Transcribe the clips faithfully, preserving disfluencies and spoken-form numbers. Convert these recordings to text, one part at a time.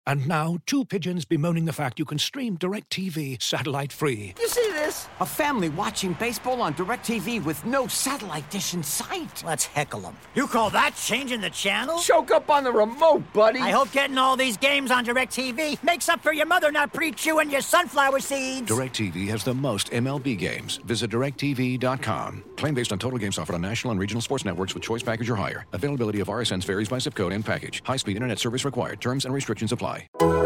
And now, two pigeons bemoaning the fact you can stream DirecTV satellite-free. You see this? A family watching baseball on DirecTV with no satellite dish in sight. Let's heckle them. You call that changing the channel? Choke up on the remote, buddy. I hope getting all these games on DirecTV makes up for your mother not pre-chewing your sunflower seeds. DirecTV has the most M L B games. Visit direct T V dot com. Claim based on total games offered on national and regional sports networks with choice package or higher. Availability of R S Ns varies by zip code and package. High-speed internet service required. Terms and restrictions apply.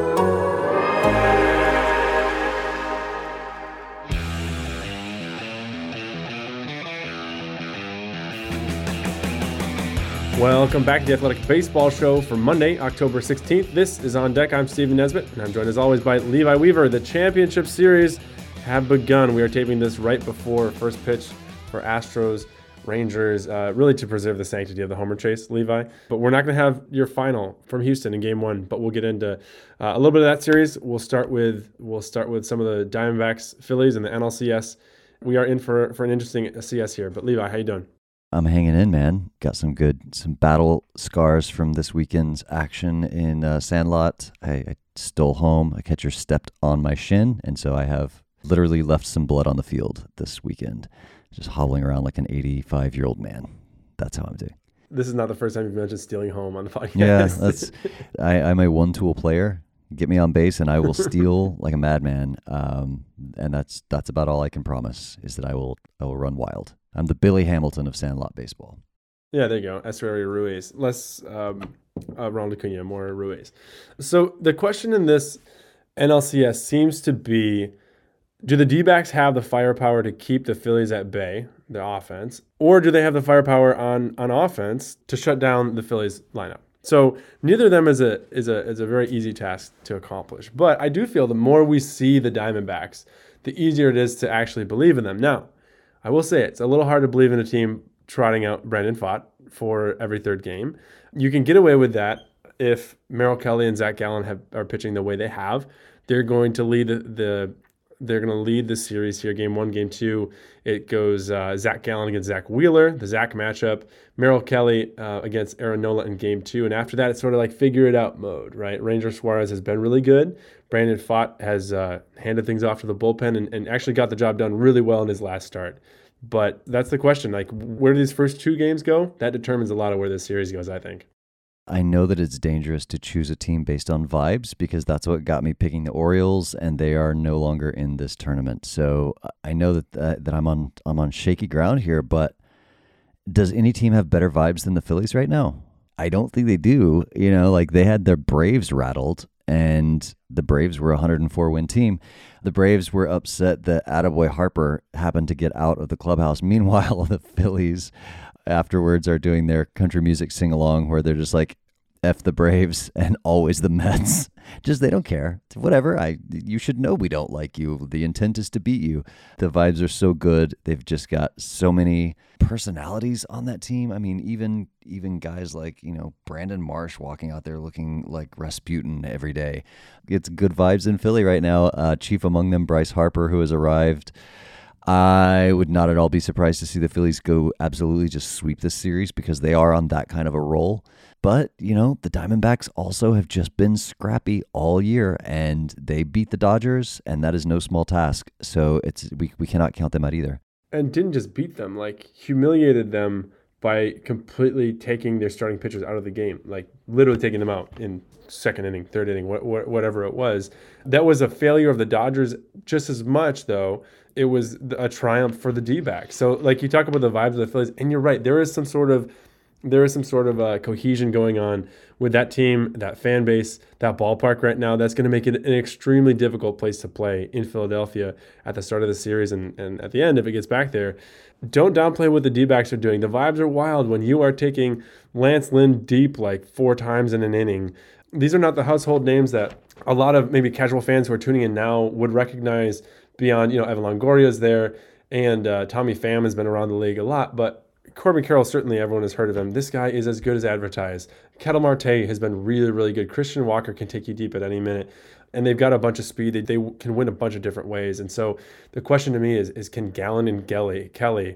Welcome back to the Athletic Baseball Show for Monday, October sixteenth. This is On Deck. I'm Stephen Nesbitt, and I'm joined as always by Levi Weaver. The championship series have begun. We are taping this right before first pitch for Astros, Rangers, uh, really to preserve the sanctity of the homer chase, Levi. But we're not going to have your final from Houston in Game One, but we'll get into uh, a little bit of that series. We'll start with we'll start with some of the Diamondbacks, Phillies, and the N L C S. We are in for for an interesting C S here. But Levi, how you doing? I'm hanging in, man. Got some good, some battle scars from this weekend's action in uh, Sandlot. I, I stole home. A catcher stepped on my shin, and so I have literally left some blood on the field this weekend, just hobbling around like an eighty-five-year-old man. That's how I'm doing. This is not the first time you've mentioned stealing home on the podcast. Yeah, that's. I, I'm a one-tool player. Get me on base, and I will steal like a madman. Um, and that's that's about all I can promise is that I will I will run wild. I'm the Billy Hamilton of Sandlot baseball. Yeah, there you go. Esteury Ruiz. Less um, uh, Ronald Acuna, more Ruiz. So the question in this N L C S seems to be, do the D-backs have the firepower to keep the Phillies at bay, the offense, or do they have the firepower on, on offense to shut down the Phillies lineup? So neither of them is a is a is a very easy task to accomplish. But I do feel the more we see the Diamondbacks, the easier it is to actually believe in them. Now, I will say it's a little hard to believe in a team trotting out Brandon Pfaadt for every third game. You can get away with that if Merrill Kelly and Zach Gallen have, are pitching the way they have. They're going to lead the, the they're going to lead the series here. Game one, game two, it goes uh, Zach Gallen against Zach Wheeler, the Zach matchup. Merrill Kelly uh, against Aaron Nola in game two, and after that, it's sort of like figure it out mode, right? Ranger Suarez has been really good. Brandon Pfaadt has uh, handed things off to the bullpen and, and actually got the job done really well in his last start. But that's the question. Like, where do these first two games go? That determines a lot of where this series goes, I think. I know that it's dangerous to choose a team based on vibes because that's what got me picking the Orioles, and they are no longer in this tournament. So I know that uh, that I'm on I'm on shaky ground here. But does any team have better vibes than the Phillies right now? I don't think they do. You know, like they had their Braves rattled, and the Braves were a one hundred four win team. The Braves were upset that Attaboy Harper happened to get out of the clubhouse. Meanwhile, the Phillies afterwards are doing their country music sing-along where they're just like, F the Braves and always the Mets. Just, they don't care. Whatever. I you should know we don't like you. The intent is to beat you. The vibes are so good. They've just got so many personalities on that team. I mean, even even guys like, you know, Brandon Marsh walking out there looking like Rasputin every day. It's good vibes in Philly right now. Uh, chief among them, Bryce Harper, who has arrived. I would not at all be surprised to see the Phillies go absolutely just sweep this series because they are on that kind of a roll. But, you know, the Diamondbacks also have just been scrappy all year, and they beat the Dodgers, and that is no small task. So it's we we cannot count them out either. And didn't just beat them, like humiliated them by completely taking their starting pitchers out of the game, like literally taking them out in second inning, third inning, wh- wh- whatever it was. That was a failure of the Dodgers just as much, though. It was a triumph for the D-backs. So, like, you talk about the vibes of the Phillies, and you're right. There is some sort of there is some sort of uh, cohesion going on with that team, that fan base, that ballpark right now. That's going to make it an extremely difficult place to play in Philadelphia at the start of the series and, and at the end if it gets back there. Don't downplay what the D-backs are doing. The vibes are wild when you are taking Lance Lynn deep like four times in an inning. These are not the household names that a lot of maybe casual fans who are tuning in now would recognize beyond, you know, Evan Longoria's there, and uh, Tommy Pham has been around the league a lot, but Corbin Carroll, certainly everyone has heard of him. This guy is as good as advertised. Ketel Marte has been really, really good. Christian Walker can take you deep at any minute. And they've got a bunch of speed. They, they can win a bunch of different ways. And so the question to me is, is can Gallen and Gelly, Kelly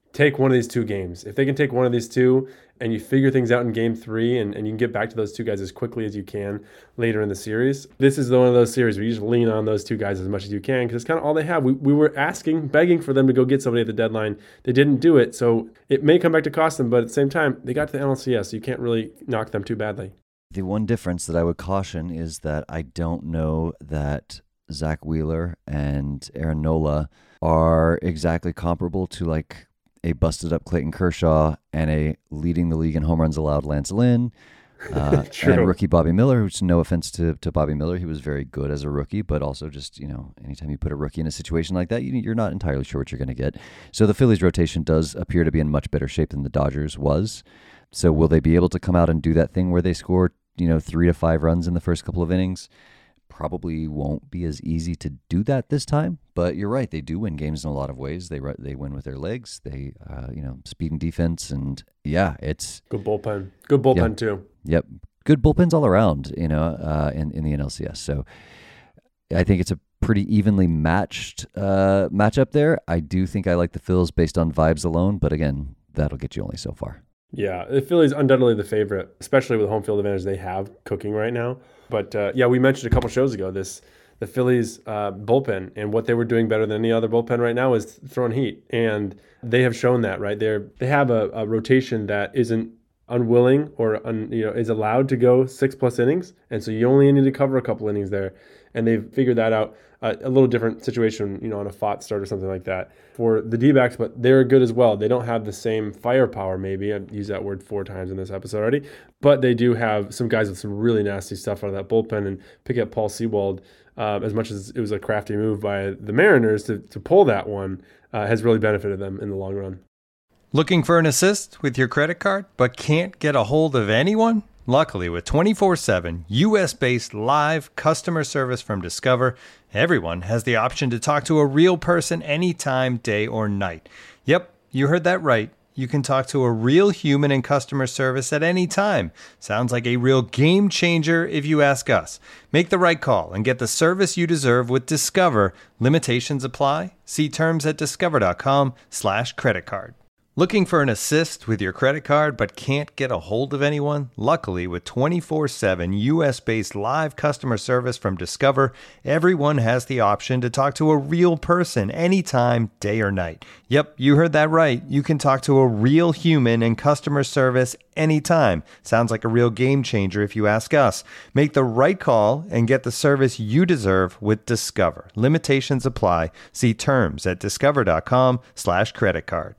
take one of these two games. If they can take one of these two and you figure things out in game three and, and you can get back to those two guys as quickly as you can later in the series, this is one of those series where you just lean on those two guys as much as you can because it's kind of all they have. We, we were asking, begging for them to go get somebody at the deadline. They didn't do it, so it may come back to cost them, but at the same time, they got to the N L C S, so you can't really knock them too badly. The one difference that I would caution is that I don't know that Zach Wheeler and Aaron Nola are exactly comparable to like a busted up Clayton Kershaw and a leading the league in home runs allowed Lance Lynn, uh, and rookie Bobby Miller, who's no offense to, to Bobby Miller. He was very good as a rookie, but also just, you know, anytime you put a rookie in a situation like that, you, you're not entirely sure what you're going to get. So the Phillies rotation does appear to be in much better shape than the Dodgers was. So will they be able to come out and do that thing where they score, you know, three to five runs in the first couple of innings? Probably won't be as easy to do that this time, but you're right. They do win games in a lot of ways. They they win with their legs. They, uh, you know, speed and defense, and yeah, it's good bullpen. Good bullpen yep, too. Yep, good bullpens all around. You know, uh, in in the N L C S. So I think it's a pretty evenly matched uh, matchup there. I do think I like the Phils based on vibes alone, but again, that'll get you only so far. Yeah, the Phillies undoubtedly the favorite, especially with the home field advantage they have cooking right now. But uh, yeah, we mentioned a couple shows ago this the Phillies uh, bullpen, and what they were doing better than any other bullpen right now is throwing heat, and they have shown that. Right, they they have a, a rotation that isn't unwilling or un, you know is allowed to go six plus innings, and so you only need to cover a couple innings there, and they've figured that out. Uh, a little different situation, you know, on a F O T start or something like that for the D-backs, but they're good as well. They don't have the same firepower, maybe. I've used that word four times in this episode already, but they do have some guys with some really nasty stuff out of that bullpen, and pick up Paul Sewald, uh, as much as it was a crafty move by the Mariners to, to pull that one, uh, has really benefited them in the long run. Looking for an assist with your credit card, but can't get a hold of anyone? Luckily, with twenty-four seven U S-based live customer service from Discover, everyone has the option to talk to a real person anytime, day or night. Yep, you heard that right. You can talk to a real human in customer service at any time. Sounds like a real game changer if you ask us. Make the right call and get the service you deserve with Discover. Limitations apply. See terms at discover.com slash credit card. Looking for an assist with your credit card but can't get a hold of anyone? Luckily, with twenty-four seven U S-based live customer service from Discover, everyone has the option to talk to a real person anytime, day or night. Yep, you heard that right. You can talk to a real human in customer service anytime. Sounds like a real game changer if you ask us. Make the right call and get the service you deserve with Discover. Limitations apply. See terms at discover.com slash credit card.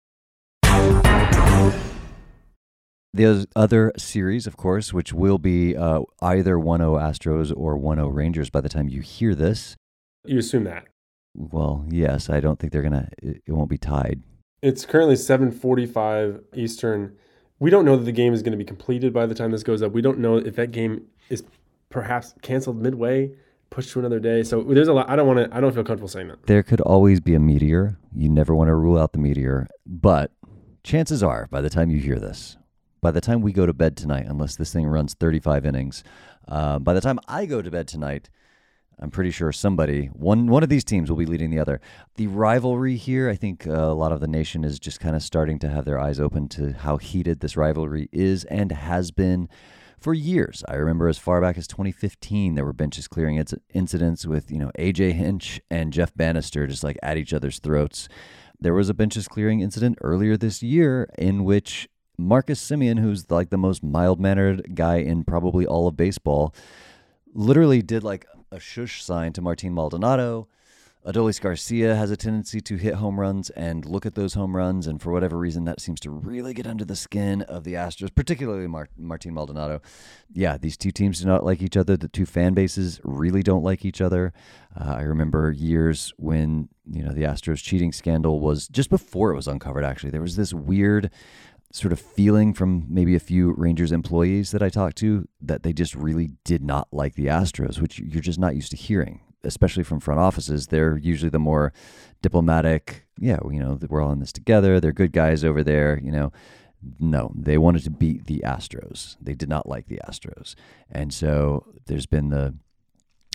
The other series, of course, which will be uh, either one oh Astros or one oh Rangers by the time you hear this. You assume that? Well, yes. I don't think they're going to, it, it won't be tied. It's currently seven forty-five Eastern. We don't know that the game is going to be completed by the time this goes up. We don't know if that game is perhaps canceled midway, pushed to another day. So there's a lot. I don't want to, I don't feel comfortable saying that. There could always be a meteor. You never want to rule out the meteor. But chances are, by the time you hear this, by the time we go to bed tonight, unless this thing runs thirty-five innings, uh, by the time I go to bed tonight, I'm pretty sure somebody, one one of these teams will be leading the other. The rivalry here, I think uh, a lot of the nation is just kind of starting to have their eyes open to how heated this rivalry is and has been for years. I remember as far back as twenty fifteen, there were benches clearing inc- incidents with, you know, A J Hinch and Jeff Bannister just like at each other's throats. There was a benches clearing incident earlier this year in which Marcus Semien, who's like the most mild-mannered guy in probably all of baseball, literally did like a shush sign to Martin Maldonado. Adolis Garcia has a tendency to hit home runs and look at those home runs, and for whatever reason, that seems to really get under the skin of the Astros, particularly Mar- Martin Maldonado. Yeah, these two teams do not like each other. The two fan bases really don't like each other. Uh, I remember years when, you know, the Astros cheating scandal was just before it was uncovered, actually. There was this weird sort of feeling from maybe a few Rangers employees that I talked to that they just really did not like the Astros, which you're just not used to hearing, especially from front offices. They're usually the more diplomatic, yeah, you know, we're all in this together. They're good guys over there, you know. No, they wanted to beat the Astros. They did not like the Astros. And so there's been the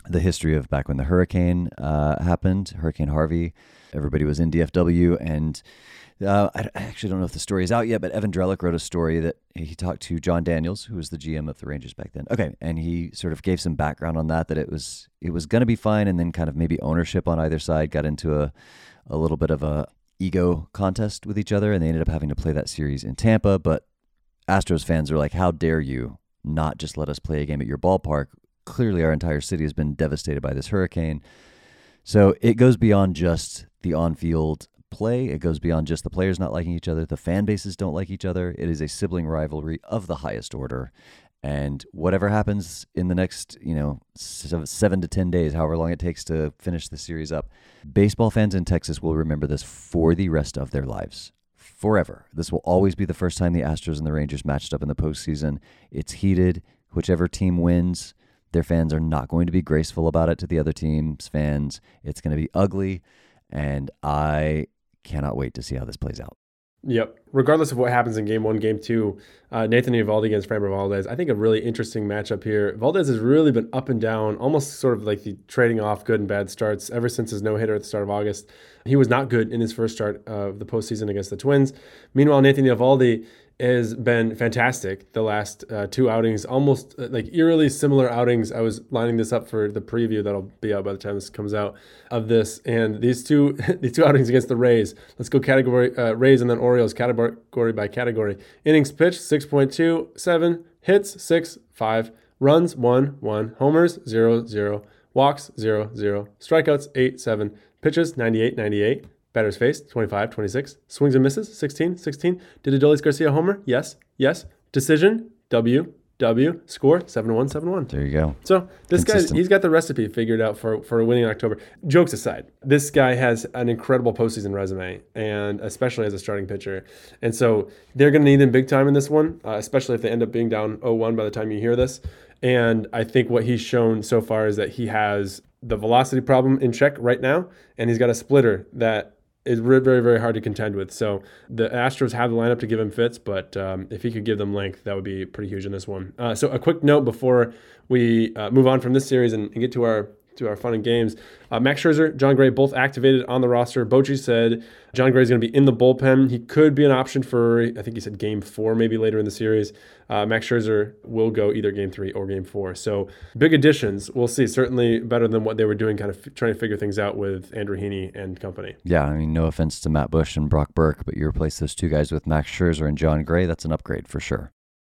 the history of back when the hurricane uh, happened, Hurricane Harvey. Everybody was in D F W, and uh, I, I actually don't know if the story is out yet, but Evan Drellick wrote a story that he talked to John Daniels, who was the G M of the Rangers back then. Okay, and he sort of gave some background on that, that it was it was going to be fine, and then kind of maybe ownership on either side got into a, a little bit of a ego contest with each other, and they ended up having to play that series in Tampa, but Astros fans are like, how dare you not just let us play a game at your ballpark? Clearly our entire city has been devastated by this hurricane. So it goes beyond just the on-field play. It goes beyond just the players not liking each other. The fan bases don't like each other. It is a sibling rivalry of the highest order. And whatever happens in the next, you know, seven to ten days, however long it takes to finish the series up, baseball fans in Texas will remember this for the rest of their lives. Forever. This will always be the first time the Astros and the Rangers matched up in the postseason. It's heated. Whichever team wins, their fans are not going to be graceful about it to the other team's fans. It's going to be ugly, and I cannot wait to see how this plays out. Yep. Regardless of what happens in game one, game two, uh, Nathan Eovaldi against Framber Valdez, I think a really interesting matchup here. Valdez has really been up and down, almost sort of like the trading off good and bad starts ever since his no-hitter at the start of August. He was not good in his first start of the postseason against the Twins. Meanwhile, Nathan Eovaldi has been fantastic the last uh, two outings, almost uh, like eerily similar outings. I was lining this up for the preview that'll be out by the time this comes out of this. And these two these two outings against the Rays, let's go category uh, Rays and then Orioles, category by category. Innings pitched, six point two seven, hits, six, five, runs, one, one, homers, zero, zero, walks, zero, zero, strikeouts, eight, seven, pitches, ninety-eight, ninety-eight. Batters faced, twenty-five, twenty-six. Swings and misses, sixteen, sixteen. Did Adolis Garcia homer? Yes, yes. Decision, W, W. Score, seven one, seven one. There you go. So this Consistent. guy, he's got the recipe figured out for, for winning in October. Jokes aside, this guy has an incredible postseason resume, and especially as a starting pitcher. And so they're going to need him big time in this one, uh, especially if they end up being down oh one by the time you hear this. And I think what he's shown so far is that he has the velocity problem in check right now, and he's got a splitter that is very, very, very hard to contend with. So the Astros have the lineup to give him fits, but um, if he could give them length, that would be pretty huge in this one. Uh, so a quick note before we uh, move on from this series and, and get to our to our fun and games. Uh, Max Scherzer, John Gray, both activated on the roster. Bochy said John Gray is going to be in the bullpen. He could be an option for, I think he said game four, maybe later in the series. Uh, Max Scherzer will go either game three or game four. So big additions. We'll see. Certainly better than what they were doing, kind of f- trying to figure things out with Andrew Heaney and company. Yeah, I mean, no offense to Matt Bush and Brock Burke, but you replace those two guys with Max Scherzer and John Gray, that's an upgrade for sure.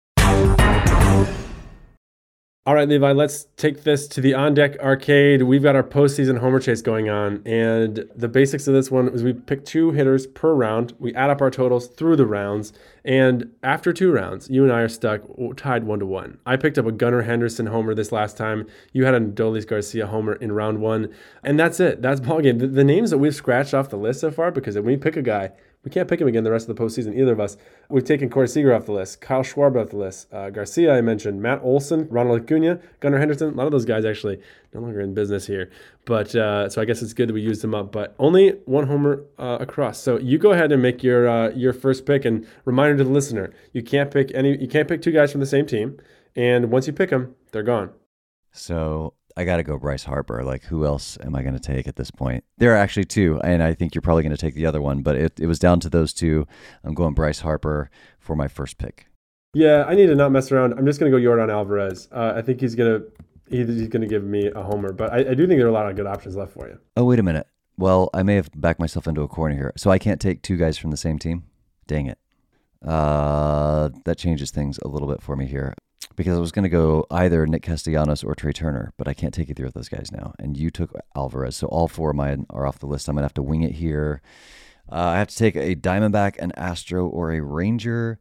All right, Levi, let's take this to the On Deck Arcade. We've got our postseason homer chase going on, and the basics of this one is we pick two hitters per round. We add up our totals through the rounds, and after two rounds, you and I are stuck tied one to one. I picked up a Gunnar Henderson homer this last time. You had a Adolis Garcia homer in round one, and that's it. That's ballgame. The, the names that we've scratched off the list so far, because when we pick a guy, we can't pick him again the rest of the postseason, either of us. We've taken Corey Seager off the list, Kyle Schwarber off the list, uh, Garcia I mentioned, Matt Olson, Ronald Acuna, Gunnar Henderson. A lot of those guys actually no longer in business here. But uh, so I guess it's good that we used them up. But only one homer uh, across. So you go ahead and make your uh, your first pick. And reminder to the listener: you can't pick any. You can't pick two guys from the same team. And once you pick them, they're gone. So I got to go Bryce Harper. Like, who else am I going to take at this point? There are actually two, and I think you're probably going to take the other one, but it, it was down to those two. I'm going Bryce Harper for my first pick. Yeah, I need to not mess around. I'm just going to go Yordan Alvarez. Uh, I think he's going to he's going to give me a homer, but I, I do think there are a lot of good options left for you. Oh, wait a minute. Well, I may have backed myself into a corner here. So I can't take two guys from the same team? Dang it. Uh, that changes things a little bit for me here. Because I was going to go either Nick Castellanos or Trey Turner, but I can't take either of those guys now. And you took Alvarez, so all four of mine are off the list. I'm going to have to wing it here. Uh, I have to take a Diamondback, an Astro, or a Ranger.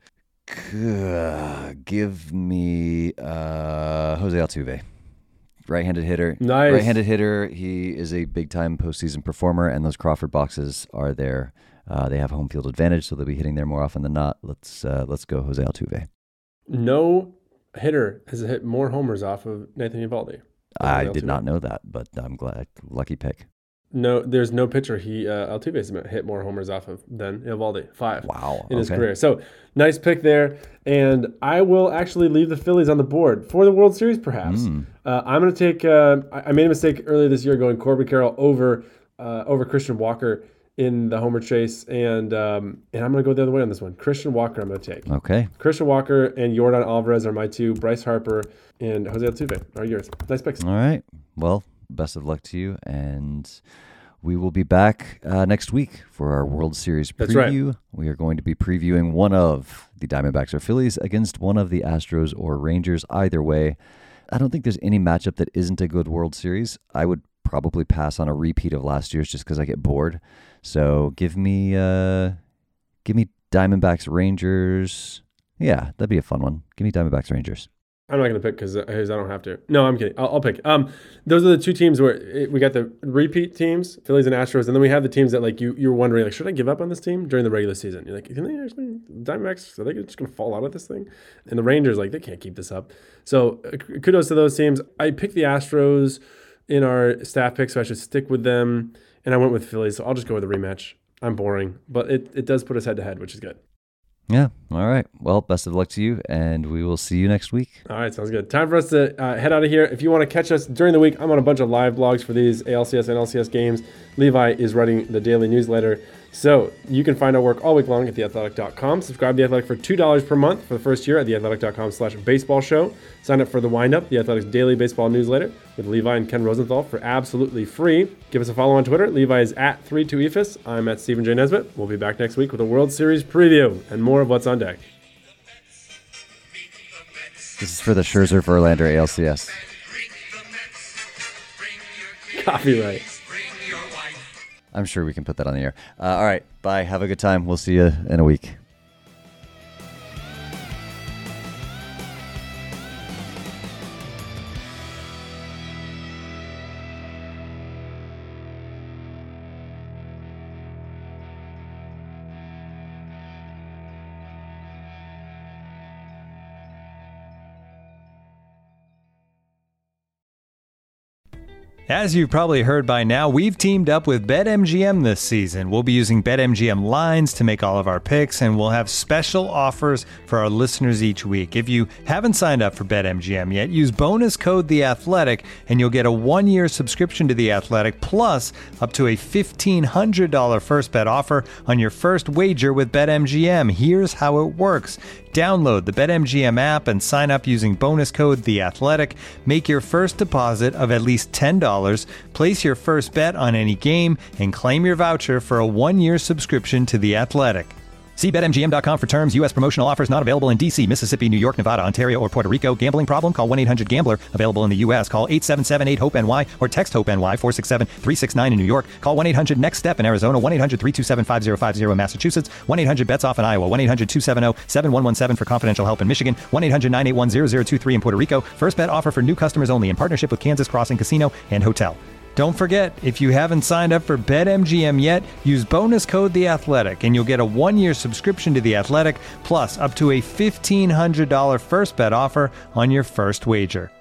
Give me uh, Jose Altuve. Right-handed hitter. Nice. Right-handed hitter. He is a big-time postseason performer, and those Crawford boxes are there. Uh, they have home field advantage, so they'll be hitting there more often than not. Let's uh, let's go Jose Altuve. No hitter has hit more homers off of Nathan Eovaldi. I did not know that, but I'm glad. Lucky pick. no, there's no pitcher he uh, Altuve has hit more homers off of than Eovaldi. Five. Wow, in his okay. career. So nice pick there. And I will actually leave the Phillies on the board for the World Series, perhaps. Mm. Uh, I'm going to take. Uh, I I made a mistake earlier this year going Corbin Carroll over uh, over Christian Walker in the homer chase, and um, and I'm going to go the other way on this one. Christian Walker, I'm going to take. Okay. Christian Walker and Yordan Alvarez are my two. Bryce Harper and Jose Altuve are yours. Nice picks. All right. Well, best of luck to you, and we will be back uh, next week for our World Series That's right. preview. We are going to be previewing one of the Diamondbacks or Phillies against one of the Astros or Rangers. Either way, I don't think there's any matchup that isn't a good World Series. I would probably pass on a repeat of last year's just because I get bored. So give me, uh, give me Diamondbacks Rangers. Yeah, that'd be a fun one. Give me Diamondbacks Rangers. I'm not going to pick because I don't have to. No, I'm kidding. I'll, I'll pick. Um, those are the two teams where it, we got the repeat teams, Phillies and Astros, and then we have the teams that like you you're wondering like, should I give up on this team during the regular season? You're like, can they actually Diamondbacks? Are they just going to fall out of this thing? And the Rangers like they can't keep this up. So uh, kudos to those teams. I picked the Astros in our staff pick, so I should stick with them. And I went with Phillies, so I'll just go with a rematch. I'm boring, but it it does put us head to head, which is good. Yeah. All right. Well, best of luck to you, and we will see you next week. All right. Sounds good. Time for us to uh, head out of here. If you want to catch us during the week, I'm on a bunch of live blogs for these A L C S and L C S games. Levi is writing the daily newsletter. So you can find our work all week long at the athletic dot com. Subscribe to The Athletic for two dollars per month for the first year at the athletic dot com slash baseball show. Sign up for The Windup, The Athletic's daily baseball newsletter with Levi and Ken Rosenthal for absolutely free. Give us a follow on Twitter. Levi is at three two E F I S. I'm at Stephen J. Nesbitt. We'll be back next week with a World Series preview and more of what's on deck. This is for the Scherzer Verlander A L C S. Copyright. I'm sure we can put that on the air. Uh, all right. Bye. Have a good time. We'll see you in a week. As you've probably heard by now, we've teamed up with BetMGM this season. We'll be using BetMGM lines to make all of our picks, and we'll have special offers for our listeners each week. If you haven't signed up for BetMGM yet, use bonus code The Athletic, and you'll get a one-year subscription to The Athletic, plus up to a fifteen hundred dollars first bet offer on your first wager with BetMGM. Here's how it works. Download the BetMGM app and sign up using bonus code The Athletic. Make your first deposit of at least ten dollars, place your first bet on any game, and claim your voucher for a one-year subscription to The Athletic. See Bet M G M dot com for terms. U S promotional offers not available in D C, Mississippi, New York, Nevada, Ontario, or Puerto Rico. Gambling problem? Call one eight hundred gambler. Available in the U S. Call eight seven seven eight hope N Y or text HOPE-NY four six seven three six nine in New York. Call one eight hundred next step in Arizona. one eight hundred three two seven five zero five zero in Massachusetts. one eight hundred bets off in Iowa. one eight hundred two seven zero seven one one seven for confidential help in Michigan. one eight hundred nine eight one zero zero two three in Puerto Rico. First bet offer for new customers only in partnership with Kansas Crossing Casino and Hotel. Don't forget, if you haven't signed up for BetMGM yet, use bonus code The Athletic, and you'll get a one-year subscription to The Athletic, plus up to a fifteen hundred dollars first bet offer on your first wager.